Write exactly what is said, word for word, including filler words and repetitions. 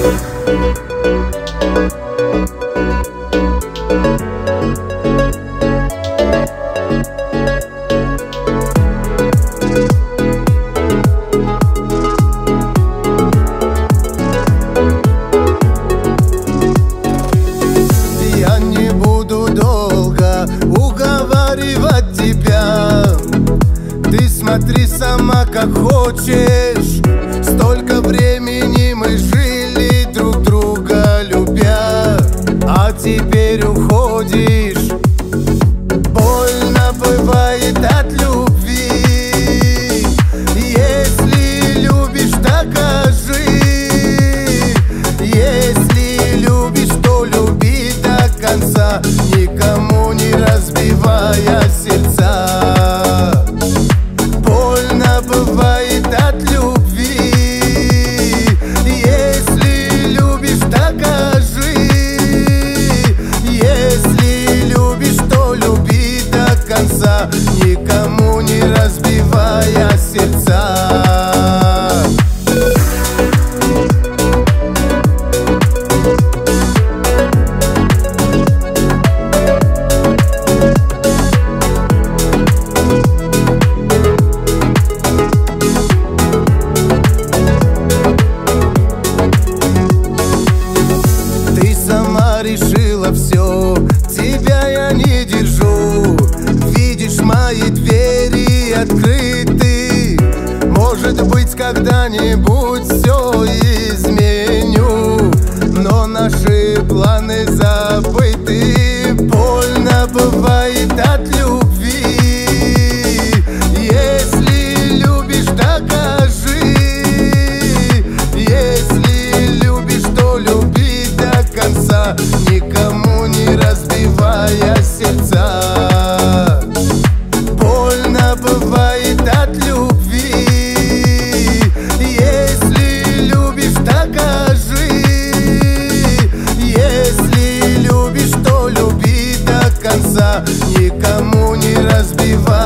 Я не буду долго уговаривать тебя. Ты смотри сама как хочешь. Столько времени мы жили, друг друга любя, а теперь уходишь. Больно бывает от любви. Если любишь, докажи. Если любишь, то люби до конца, никому не разбивая сердца. Больно бывает от любви. Если любишь, докажи. Если любишь, то люби до конца, никому не разбивая сердца. Решила все, тебя я не держу. Видишь, мои двери открыты. Может быть, когда-нибудь все изменю, но наши планы забыты. Больно бывает от любви. Если любишь, докажи. Если любишь, то люби до конца, никому не разбивая сердца. Больно бывает от любви. Если любишь, докажи. Если любишь, то люби до конца, никому не разбивая.